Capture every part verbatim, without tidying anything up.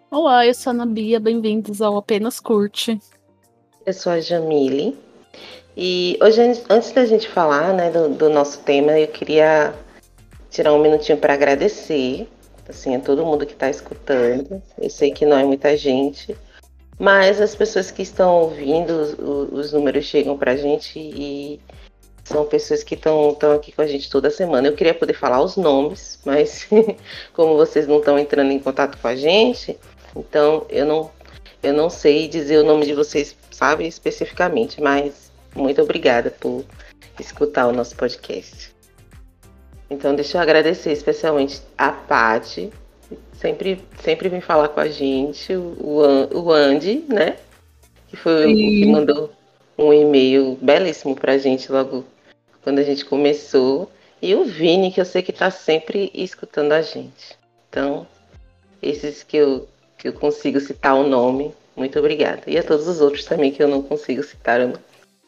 Olá, eu sou a Ana Bia, bem-vindos ao Apenas Curte. Eu sou a Jamile e hoje, antes da gente falar, né, do, do nosso tema, eu queria tirar um minutinho para agradecer, assim, a todo mundo que está escutando. Eu sei que não é muita gente, mas as pessoas que estão ouvindo, os, os números chegam para a gente e são pessoas que estão aqui com a gente toda semana. Eu queria poder falar os nomes, mas como vocês não estão entrando em contato com a gente, então eu não, eu não sei dizer o nome de vocês, sabe, especificamente, mas muito obrigada por escutar o nosso podcast. Então deixa eu agradecer especialmente a Paty, sempre, sempre vem falar com a gente, o, o Andy, né, que foi o que mandou um e-mail belíssimo pra gente logo quando a gente começou, e o Vini, que eu sei que está sempre escutando a gente. Então, esses que eu, que eu consigo citar o nome, muito obrigada. E a todos os outros também que eu não consigo citar o nome.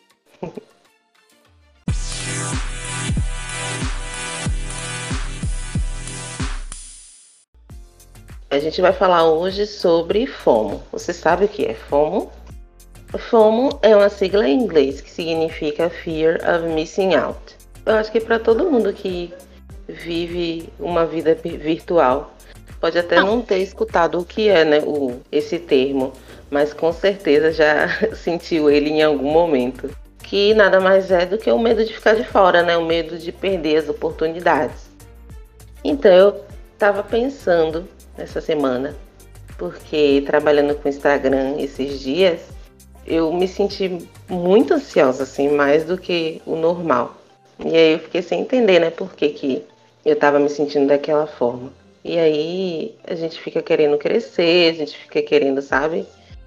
A gente vai falar hoje sobre FOMO. Você sabe o que é FOMO? FOMO é uma sigla em inglês que significa Fear of Missing Out. Eu acho que para todo mundo que vive uma vida virtual, pode até não, não ter escutado o que é, né, o, esse termo, mas com certeza já sentiu ele em algum momento. Que nada mais é do que o medo de ficar de fora, né, o medo de perder as oportunidades. Então eu estava pensando essa semana, porque trabalhando com Instagram esses dias, eu me senti muito ansiosa, assim, mais do que o normal. E aí eu fiquei sem entender, né, por que, que eu tava me sentindo daquela forma. E aí a gente fica querendo crescer, a gente fica querendo, sabe,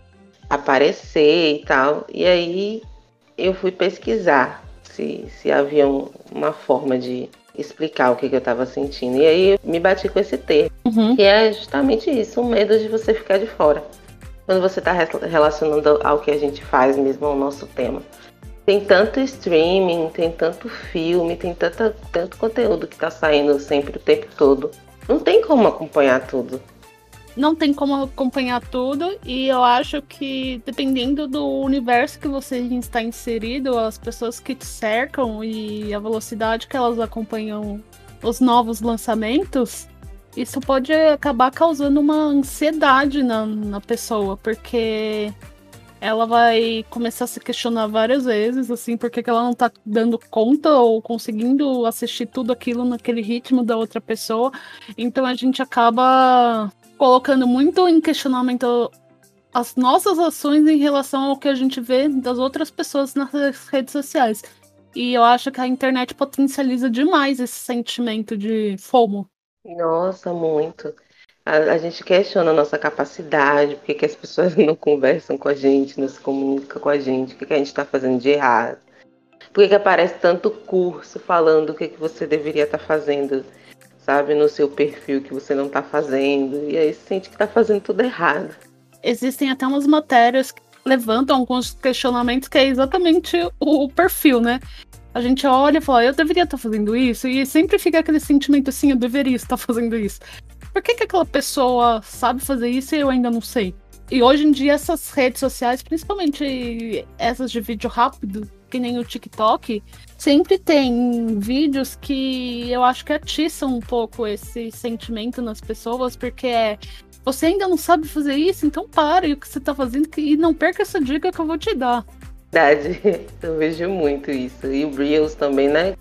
aparecer e tal. E aí eu fui pesquisar se, se havia um, uma forma de explicar o que, que eu tava sentindo. E aí eu me bati com esse termo, uhum. que é justamente isso, o medo de você ficar de fora. Quando você está relacionando ao que a gente faz mesmo, ao nosso tema. Tem tanto streaming, tem tanto filme, tem tanta, tanto conteúdo que está saindo sempre o tempo todo. Não tem como acompanhar tudo. Não tem como acompanhar tudo, e eu acho que dependendo do universo que você está inserido, as pessoas que te cercam e a velocidade que elas acompanham os novos lançamentos, isso pode acabar causando uma ansiedade na, na pessoa, porque ela vai começar a se questionar várias vezes, assim, porque ela não tá dando conta ou conseguindo assistir tudo aquilo naquele ritmo da outra pessoa. Então a gente acaba colocando muito em questionamento as nossas ações em relação ao que a gente vê das outras pessoas nas redes sociais. E eu acho que a internet potencializa demais esse sentimento de FOMO. Nossa, muito. A, a gente questiona a nossa capacidade, por que, que as pessoas não conversam com a gente, não se comunicam com a gente, o que, que a gente está fazendo de errado. Por que, que aparece tanto curso falando o que, que você deveria estar tá fazendo, sabe, no seu perfil que você não está fazendo, e aí você sente que está fazendo tudo errado. Existem até umas matérias que levantam alguns questionamentos que é exatamente o perfil, né? A gente olha e fala, eu deveria estar fazendo isso, e sempre fica aquele sentimento assim, eu deveria estar fazendo isso. Por que, que aquela pessoa sabe fazer isso e eu ainda não sei? E hoje em dia essas redes sociais, principalmente essas de vídeo rápido, que nem o TikTok, sempre tem vídeos que eu acho que atiçam um pouco esse sentimento nas pessoas, porque é, você ainda não sabe fazer isso, então pare o que você está fazendo e não perca essa dica que eu vou te dar. Verdade, eu vejo muito isso. E o Reels também, né?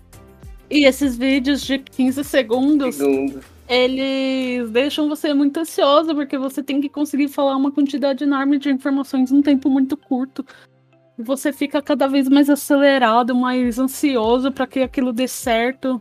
E esses vídeos de quinze segundos, Segundos. eles deixam você muito ansiosa, porque você tem que conseguir falar uma quantidade enorme de informações num tempo muito curto. E você fica cada vez mais acelerado, mais ansioso para que aquilo dê certo.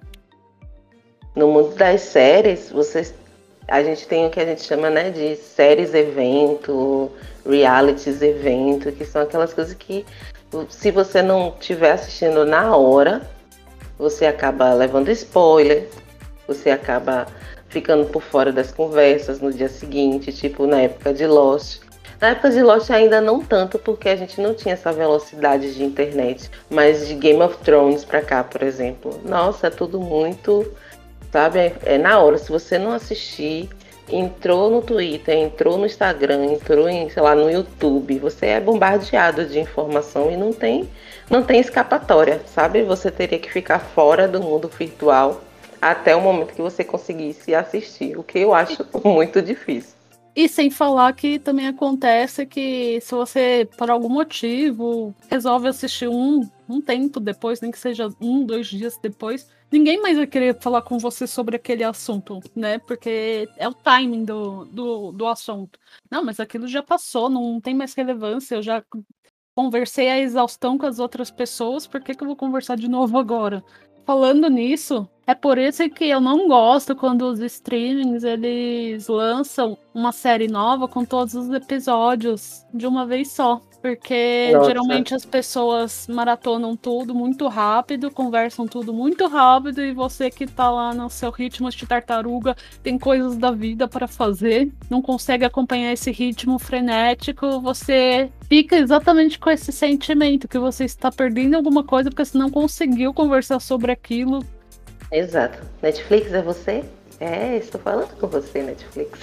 No mundo das séries, vocês, a gente tem o que a gente chama, né, de séries evento, realities evento, que são aquelas coisas que, se você não estiver assistindo na hora, você acaba levando spoiler, você acaba ficando por fora das conversas no dia seguinte, tipo na época de Lost. Na época de Lost ainda não tanto, porque a gente não tinha essa velocidade de internet, mas de Game of Thrones pra cá, por exemplo, nossa, é tudo muito, sabe, é, é na hora. Se você não assistir, entrou no Twitter, entrou no Instagram, entrou em, sei lá, no YouTube, você é bombardeado de informação e não tem, não tem escapatória, sabe? Você teria que ficar fora do mundo virtual até o momento que você conseguisse assistir, o que eu acho muito difícil. E sem falar que também acontece que se você, por algum motivo, resolve assistir um, um tempo depois, nem que seja um, dois dias depois, ninguém mais vai querer falar com você sobre aquele assunto, né? Porque é o timing do, do, do assunto. Não, mas aquilo já passou, não tem mais relevância, eu já conversei a exaustão com as outras pessoas, por que, que eu vou conversar de novo agora? Falando nisso, é por isso que eu não gosto quando os streamings eles lançam uma série nova com todos os episódios de uma vez só. Porque Nossa. geralmente as pessoas maratonam tudo muito rápido, conversam tudo muito rápido, e você que tá lá no seu ritmo de tartaruga, tem coisas da vida para fazer, não consegue acompanhar esse ritmo frenético, você fica exatamente com esse sentimento que você está perdendo alguma coisa porque você não conseguiu conversar sobre aquilo. Exato. Netflix é você? É, estou falando com você, Netflix.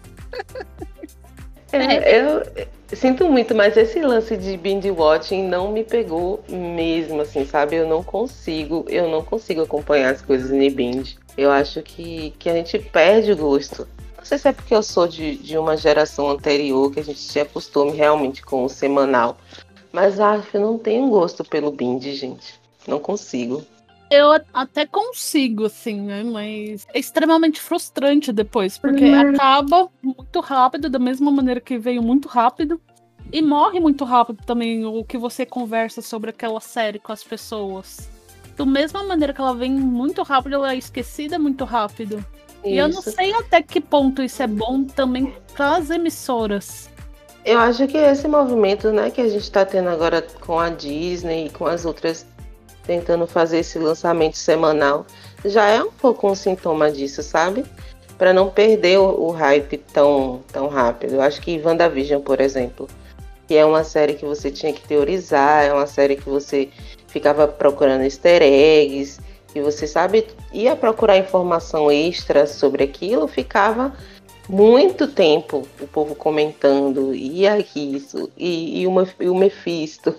É, eu sinto muito, mas esse lance de binge watching não me pegou mesmo, assim, sabe? Eu não consigo, eu não consigo acompanhar as coisas em binge. Eu acho que, que a gente perde o gosto. Não sei se é porque eu sou de, de uma geração anterior, que a gente tinha costume realmente com o semanal. Mas acho que eu não tenho gosto pelo binge, gente. Não consigo. Eu até consigo, assim, né? Mas é extremamente frustrante depois, porque acaba muito rápido, da mesma maneira que veio muito rápido, e morre muito rápido também o que você conversa sobre aquela série com as pessoas. Da mesma maneira que ela vem muito rápido, ela é esquecida muito rápido. Isso. E eu não sei até que ponto isso é bom também para as emissoras. Eu acho que esse movimento, né, que a gente está tendo agora com a Disney e com as outras tentando fazer esse lançamento semanal, já é um pouco um sintoma disso, sabe? Para não perder o, o hype tão, tão rápido. Eu acho que WandaVision, por exemplo, que é uma série que você tinha que teorizar, é uma série que você ficava procurando easter eggs, que você, sabe, ia procurar informação extra sobre aquilo, ficava muito tempo o povo comentando, e isso, e, e, uma, e o Mephisto.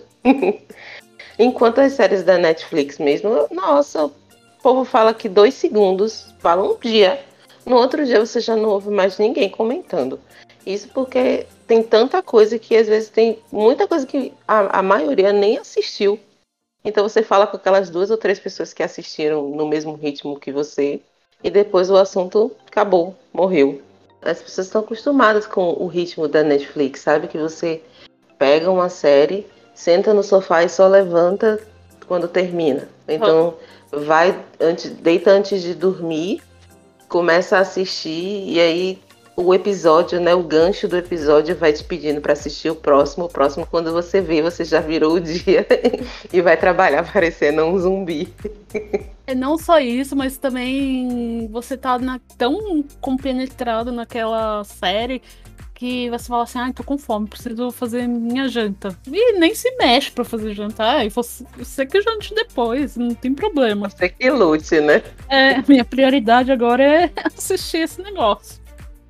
Enquanto as séries da Netflix mesmo, nossa, o povo fala que dois segundos, fala um dia. No outro dia você já não ouve mais ninguém comentando. Isso porque tem tanta coisa que às vezes tem muita coisa que a, a maioria nem assistiu. Então você fala com aquelas duas ou três pessoas que assistiram no mesmo ritmo que você e depois o assunto acabou, morreu. As pessoas estão acostumadas com o ritmo da Netflix, sabe? Que você pega uma série, senta no sofá e só levanta quando termina. Então, vai antes, deita antes de dormir, começa a assistir e aí o episódio, né, o gancho do episódio vai te pedindo para assistir o próximo. O próximo, quando você vê, você já virou o dia e vai trabalhar parecendo um zumbi. É não só isso, mas também você tá na, tão compenetrado naquela série que você fala assim, ah, tô com fome, preciso fazer minha janta. E nem se mexe pra fazer jantar, e você, você que jante depois, não tem problema. Você que lute, né? É, minha prioridade agora é assistir esse negócio.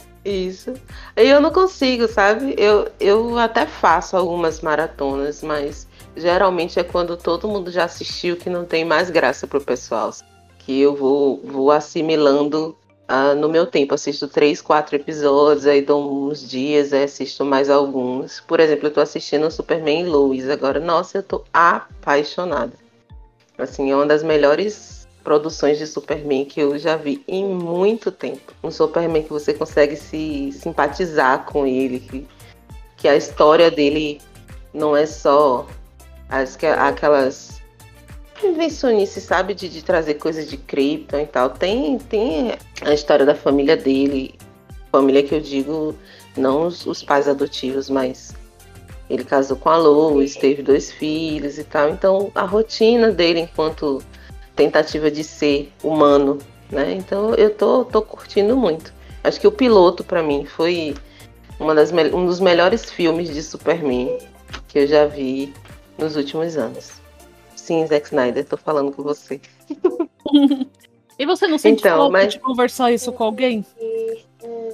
Isso. Eu não consigo, sabe? Eu, eu até faço algumas maratonas, mas geralmente é quando todo mundo já assistiu que não tem mais graça pro pessoal. Que eu vou, vou assimilando uh, no meu tempo. Assisto três, quatro episódios, aí dou uns dias, aí assisto mais alguns. Por exemplo, eu tô assistindo o Superman e Lois agora. Nossa, eu tô apaixonada. Assim, é uma das melhores produções de Superman que eu já vi em muito tempo. Um Superman que você consegue se simpatizar com ele, que, que a história dele não é só as, aquelas invencionices, sabe, de, de trazer coisas de Krypton e tal. Tem, tem a história da família dele, família que eu digo, não os, os pais adotivos, mas ele casou com a Lois, teve dois filhos e tal. Então, a rotina dele enquanto tentativa de ser humano, né? Então eu tô, tô curtindo muito. Acho que o piloto para mim foi uma das me- um dos melhores filmes de Superman que eu já vi nos últimos anos. Sim, Zack Snyder, tô falando com você. E você não sente então, falta mas... de conversar isso com alguém?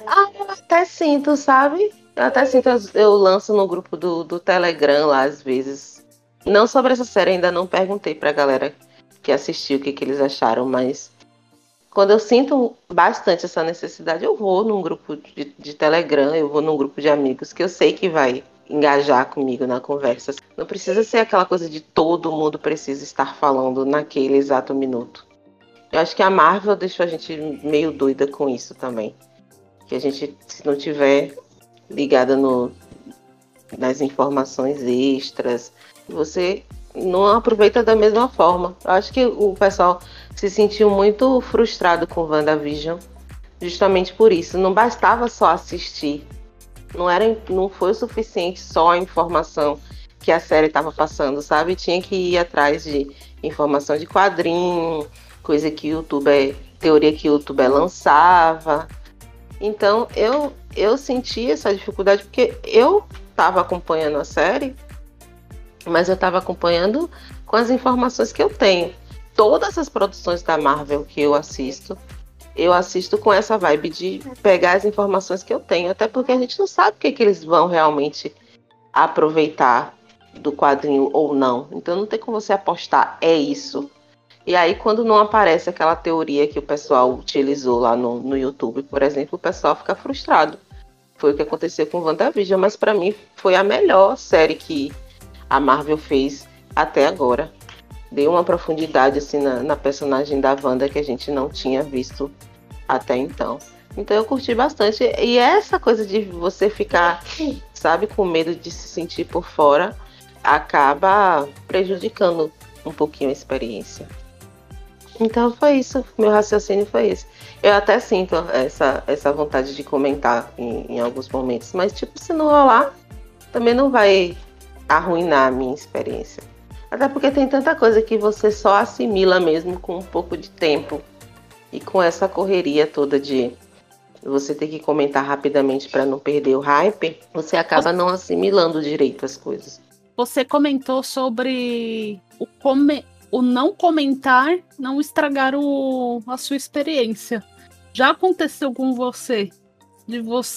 Ah, eu até sinto, sabe? Eu até sinto, eu lanço no grupo do, do Telegram lá às vezes. Não sobre essa série, ainda não perguntei pra galera que assistiu o que, que eles acharam, mas quando eu sinto bastante essa necessidade, eu vou num grupo de, de Telegram, eu vou num grupo de amigos que eu sei que vai engajar comigo na conversa. Não precisa ser aquela coisa de todo mundo precisa estar falando naquele exato minuto. Eu acho que a Marvel deixou a gente meio doida com isso também. Que a gente, se não tiver ligada no, nas informações extras, você não aproveita da mesma forma. Eu acho que o pessoal se sentiu muito frustrado com WandaVision, justamente por isso. Não bastava só assistir, não, era, não foi o suficiente só a informação que a série estava passando, sabe? Tinha que ir atrás de informação de quadrinho, coisa que o YouTube, teoria que o YouTube lançava. Então eu, eu senti essa dificuldade porque eu estava acompanhando a série, mas eu estava acompanhando com as informações que eu tenho. Todas as produções da Marvel que eu assisto, eu assisto com essa vibe de pegar as informações que eu tenho, até porque a gente não sabe o que, que eles vão realmente aproveitar do quadrinho ou não. Então não tem como você apostar, é isso. E aí, quando não aparece aquela teoria que o pessoal utilizou lá no, no YouTube, por exemplo, o pessoal fica frustrado. Foi o que aconteceu com WandaVision, mas para mim foi a melhor série que a Marvel fez até agora. Deu uma profundidade assim na, na personagem da Wanda que a gente não tinha visto até então. Então eu curti bastante. E essa coisa de você ficar, sabe, com medo de se sentir por fora, acaba prejudicando um pouquinho a experiência. Então foi isso, meu raciocínio foi esse. Eu até sinto essa, essa vontade de comentar em, em alguns momentos, mas tipo, se não rolar, também não vai arruinar a minha experiência. Até porque tem tanta coisa que você só assimila mesmo com um pouco de tempo. E com essa correria toda de você ter que comentar rapidamente para não perder o hype, você acaba não assimilando direito as coisas. Você comentou sobre o, come... o não comentar, não estragar o... a sua experiência. Já aconteceu com você de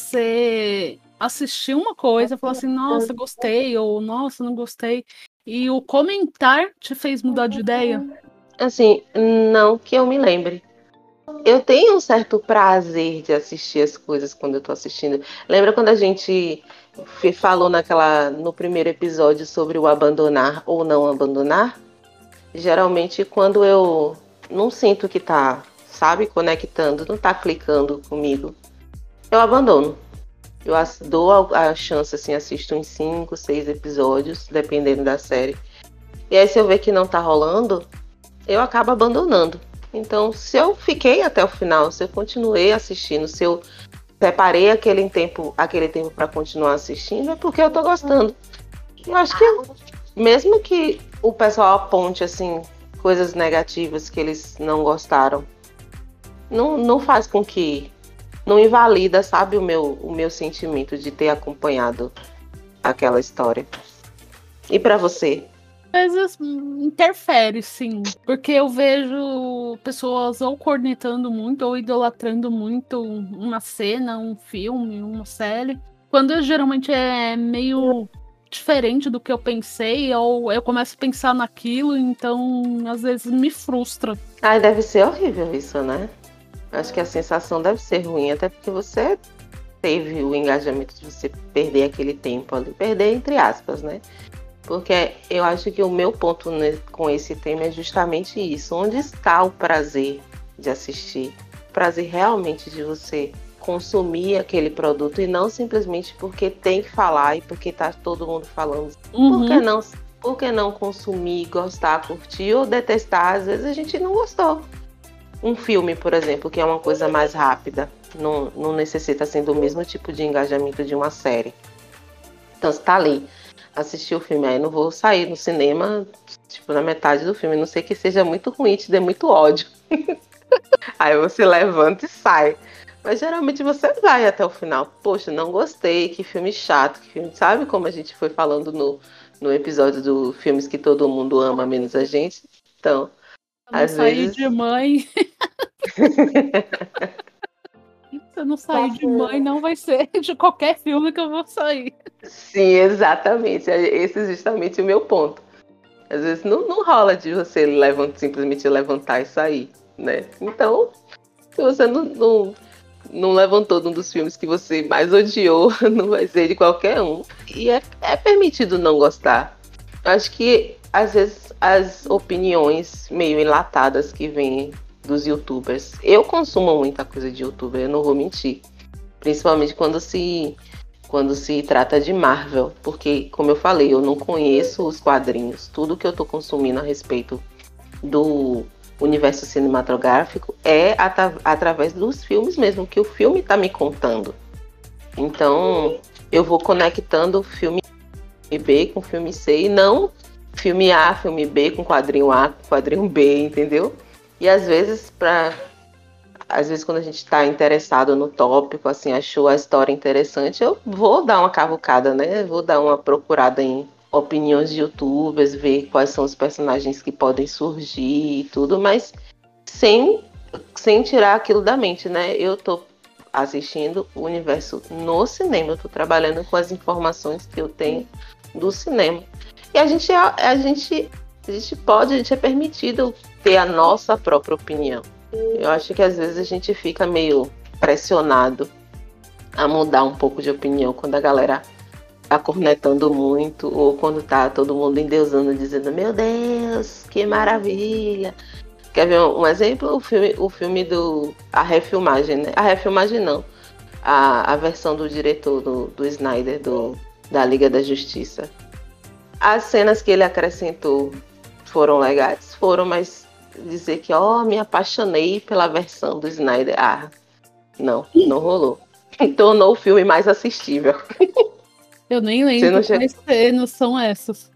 você assistir uma coisa e falar assim, nossa, gostei, ou nossa, não gostei, e o comentar te fez mudar de ideia? Assim, não que eu me lembre. Eu tenho um certo prazer de assistir as coisas quando eu tô assistindo. Lembra quando a gente falou naquela, no primeiro episódio sobre o abandonar ou não abandonar? Geralmente quando eu não sinto que tá, sabe, conectando, não tá clicando comigo, eu abandono. Eu dou a chance, assim, assisto uns cinco, seis episódios, dependendo da série. E aí se eu ver que não tá rolando, eu acabo abandonando. Então, se eu fiquei até o final, se eu continuei assistindo, se eu separei aquele tempo, aquele tempo para continuar assistindo, é porque eu tô gostando. Eu acho que, mesmo que o pessoal aponte, assim, coisas negativas que eles não gostaram, não, não faz com que, não invalida, sabe, o meu, o meu sentimento de ter acompanhado aquela história. E para você? Às vezes interfere, sim, porque eu vejo pessoas ou cornetando muito ou idolatrando muito uma cena, um filme, uma série, quando geralmente é meio diferente do que eu pensei, ou eu começo a pensar naquilo, então às vezes me frustra. Ai, deve ser horrível isso, né? Acho que a sensação deve ser ruim, até porque você teve o engajamento de você perder aquele tempo ali, perder entre aspas, né? Porque eu acho que o meu ponto com esse tema é justamente isso. Onde está o prazer de assistir? O prazer realmente de você consumir aquele produto e não simplesmente porque tem que falar e porque tá todo mundo falando. Uhum. Por que não, por que não consumir, gostar, curtir ou detestar? Às vezes a gente não gostou. Um filme, por exemplo, que é uma coisa mais rápida, não, não necessita assim, do mesmo tipo de engajamento de uma série. Então, você tá ali, assistir o filme, aí não vou sair no cinema, tipo, na metade do filme, não sei que seja muito ruim, te dê muito ódio. Aí você levanta e sai. Mas geralmente você vai até o final. Poxa, não gostei, que filme chato, que filme... Sabe como a gente foi falando no, no episódio do filmes que todo mundo ama, menos a gente? Então, Não às sair vezes... de mãe. Se eu não sair de mãe, não vai ser de qualquer filme que eu vou sair. Sim, exatamente. Esse é justamente o meu ponto. Às vezes não, não rola de você levant, simplesmente levantar e sair, né? Então, se você não, não, não levantou num dos filmes que você mais odiou, não vai ser de qualquer um. E é, é permitido não gostar. Acho que, às vezes, as opiniões meio enlatadas que vêm dos youtubers. Eu consumo muita coisa de youtuber, eu não vou mentir. Principalmente quando se, quando se trata de Marvel. Porque, como eu falei, eu não conheço os quadrinhos. Tudo que eu tô consumindo a respeito do universo cinematográfico é atra- através dos filmes mesmo, que o filme tá me contando. Então, eu vou conectando o filme B com filme C e não filme A, filme B com quadrinho A, com quadrinho B, entendeu? E às vezes, para às vezes quando a gente está interessado no tópico, assim, achou a história interessante, eu vou dar uma cavucada, né? Vou dar uma procurada em opiniões de youtubers, ver quais são os personagens que podem surgir e tudo, mas sem, sem tirar aquilo da mente, né? Eu tô assistindo o universo no cinema, eu tô trabalhando com as informações que eu tenho do cinema. E a gente, a, a gente, a gente pode, a gente é permitido ter a nossa própria opinião. Eu acho que às vezes a gente fica meio pressionado a mudar um pouco de opinião quando a galera tá cornetando muito ou quando tá todo mundo endeusando, dizendo meu Deus, que maravilha. Quer ver um, um exemplo? O filme, o filme do... a refilmagem, né? A refilmagem não. A, a versão do diretor do, do Snyder, do, da Liga da Justiça. As cenas que ele acrescentou foram legais? Foram, mas dizer que, ó, oh, me apaixonei pela versão do Snyder. Ah, não, não rolou. Tornou o filme mais assistível. Eu nem lembro quais cenas são essas.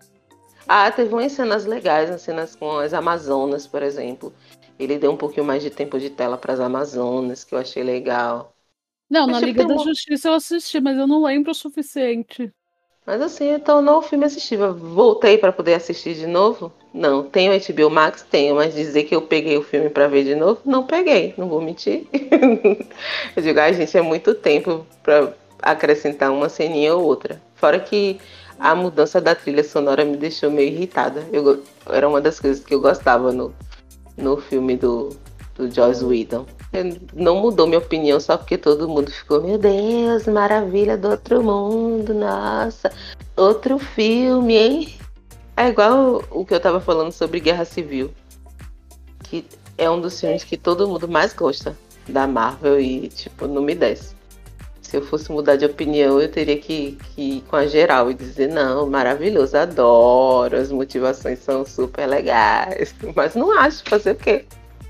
Ah, teve umas cenas legais, umas cenas com as Amazonas, por exemplo. Ele deu um pouquinho mais de tempo de tela para as Amazonas, que eu achei legal. Não, Mas, na tipo, Liga da uma... Justiça eu assisti, mas eu não lembro o suficiente. Mas assim, tornou o filme assistível. Voltei para poder assistir de novo? Não. Tenho H B O Max? Tenho, mas dizer que eu peguei o filme para ver de novo? Não peguei, não vou mentir. Eu digo, ai, gente, é muito tempo para acrescentar uma ceninha ou outra. Fora que a mudança da trilha sonora me deixou meio irritada. Eu, era uma das coisas que eu gostava no, no filme do, do Joss Whedon. Não mudou minha opinião só porque todo mundo ficou, meu Deus, maravilha do outro mundo, nossa, outro filme, hein? É igual o que eu tava falando sobre Guerra Civil, que é um dos filmes que todo mundo mais gosta da Marvel e, tipo, não me desce. Se eu fosse mudar de opinião, eu teria que, que ir com a geral e dizer, não, maravilhoso, adoro, as motivações são super legais, mas não acho, fazer o quê?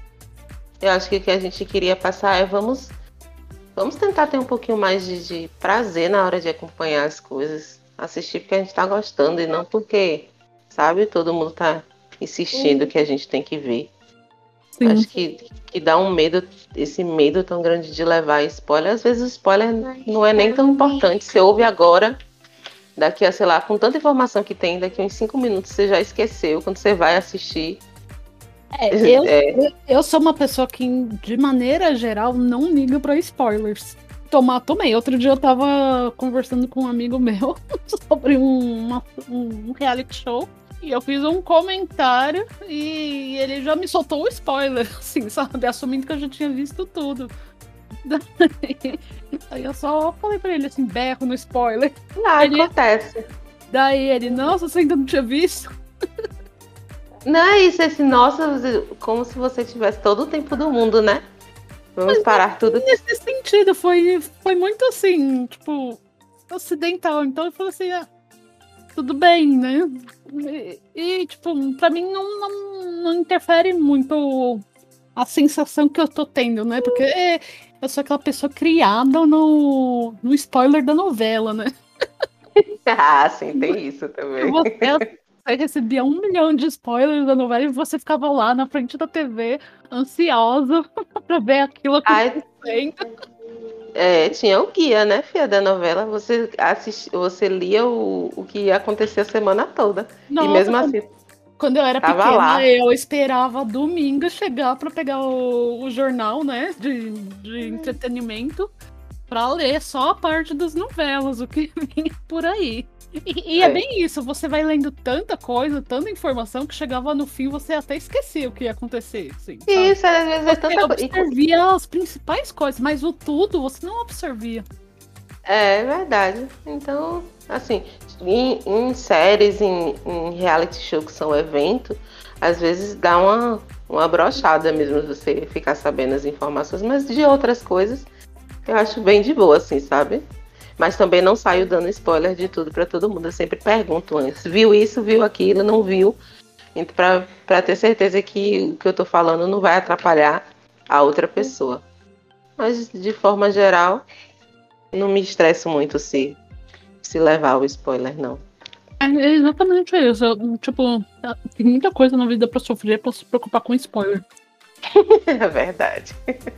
Eu acho que o que a gente queria passar é vamos, vamos tentar ter um pouquinho mais de, de prazer na hora de acompanhar as coisas, assistir porque a gente tá gostando e não porque, sabe, todo mundo tá insistindo que a gente tem que ver. Sim. Acho que, que dá um medo, esse medo tão grande de levar spoiler. Às vezes o spoiler não é nem tão importante. Você ouve agora, daqui a, sei lá, com tanta informação que tem, daqui a uns cinco minutos você já esqueceu. Quando você vai assistir. É, eu, é... eu sou uma pessoa que, de maneira geral, não liga para spoilers. Tomar, tomei. Outro dia eu tava conversando com um amigo meu sobre um, uma, um reality show. E eu fiz um comentário e ele já me soltou o spoiler, assim, sabe? Assumindo que eu já tinha visto tudo. Daí, aí eu só falei pra ele assim, berro no spoiler. Ah, ele, acontece. Daí ele, nossa, você ainda não tinha visto? Não é isso, esse nossa, como se você tivesse todo o tempo do mundo, né? Vamos Mas parar tudo. Nesse sentido, foi, foi muito assim, tipo, ocidental. Então eu falei assim, ah, tudo bem, né? E, e, tipo, pra mim não, não, não interfere muito a sensação que eu tô tendo, né? Porque eu sou aquela pessoa criada no, no spoiler da novela, né? Ah, sim, tem isso também. Você, você recebia um milhão de spoilers da novela e você ficava lá na frente da T V, ansiosa pra ver aquilo acontecendo. Ai, é, tinha o guia, né, filha, da novela. Você, assistia, você lia o, o que ia acontecer a semana toda. Nossa, e mesmo assim. Quando eu era Tava pequena, lá. eu esperava domingo chegar para pegar o, o jornal, né, de, de entretenimento, para ler só a parte das novelas, o que vinha por aí. E, e é. é bem isso, você vai lendo tanta coisa, tanta informação, que chegava no fim você até esquecia o que ia acontecer. Assim, isso, às vezes é tanta coisa. Você absorvia as principais coisas, mas o tudo você não absorvia. É verdade. Então, assim, em, em séries, em, em reality show que são evento, às vezes dá uma, uma brochada mesmo você ficar sabendo as informações, mas de outras coisas eu acho bem de boa, assim, sabe? Mas também não saio dando spoiler de tudo para todo mundo. Eu sempre pergunto antes. Viu isso, viu aquilo, não viu? Então, para ter certeza que o que eu tô falando não vai atrapalhar a outra pessoa. Mas, de forma geral, não me estresso muito se, se levar o spoiler, não. É exatamente isso. Eu, tipo, tem muita coisa na vida para sofrer para se preocupar com spoiler. É verdade.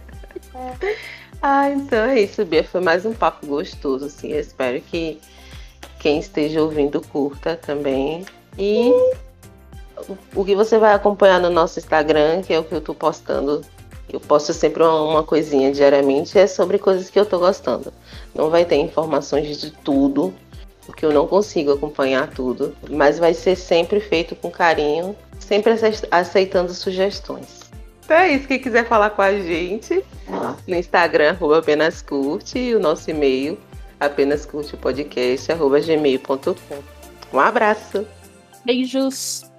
Ah, então é isso, Bia. Foi mais um papo gostoso, assim. Eu espero que quem esteja ouvindo curta também. E o que você vai acompanhar no nosso Instagram, que é o que eu tô postando, eu posto sempre uma, uma coisinha diariamente, é sobre coisas que eu tô gostando. Não vai ter informações de tudo, porque eu não consigo acompanhar tudo, mas vai ser sempre feito com carinho, sempre aceitando sugestões. Então é isso, quem quiser falar com a gente, no Instagram, arroba apenas curte, e o nosso e-mail, apenas curte o podcast, arroba gmail ponto com. Um abraço! Beijos!